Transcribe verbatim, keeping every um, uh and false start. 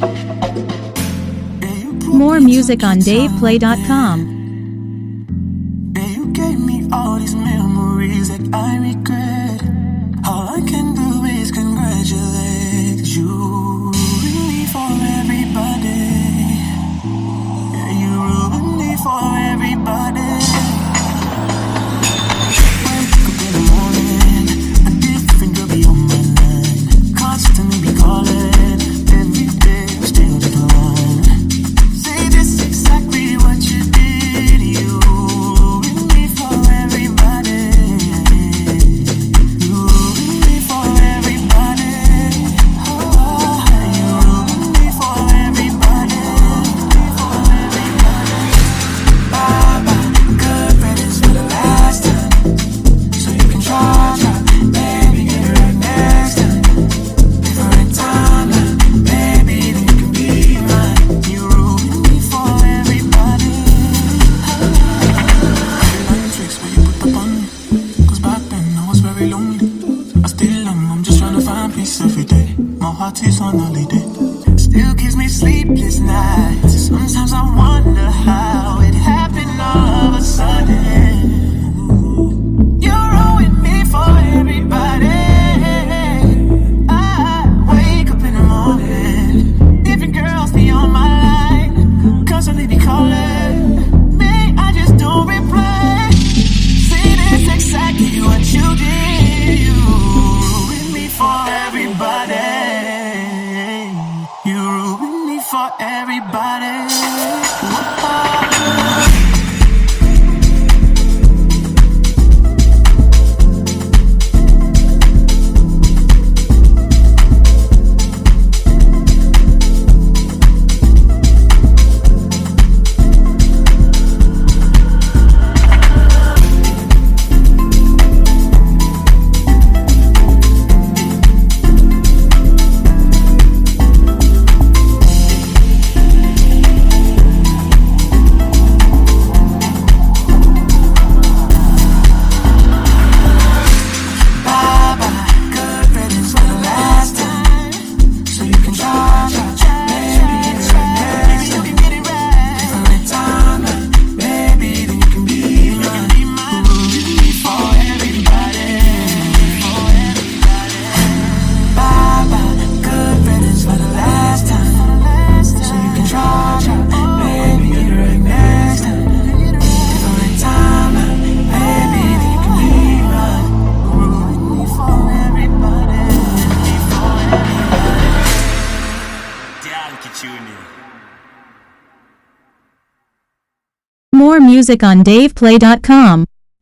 More music on dave play dot com. Yeah, you gave me all these memories that I regret. All I can do is congratulate you. Ruined me for everybody. Yeah, you ruined me for everybody. Wake up in the morning, a different girl be on my mind. Constantly be calling, every day I still decline. Say this exactly what you did, you ruined me for everybody. You ruined me for everybody. Oh, you ruined me for everybody. For everybody. Bye bye, good riddance for the last time. So you can try, try, maybe get it right next time. Different timeline, maybe then you can be mine. You ruined me for everybody. Every tricks where you put up on me. Cause back then I was very lonely. I still am, I'm just trying to find peace every day. My heart is on holiday. Still gives me sleepless nights. Sometimes I wonder how it happened all of a sudden. You ruined me for everybody. I wake up in the morning, different girls be on my line, constantly be calling me, I just don't reply. See, this exactly what you did. You ruined me for everybody. You ruined me for everybody. Whoa. More music on dave play dot com.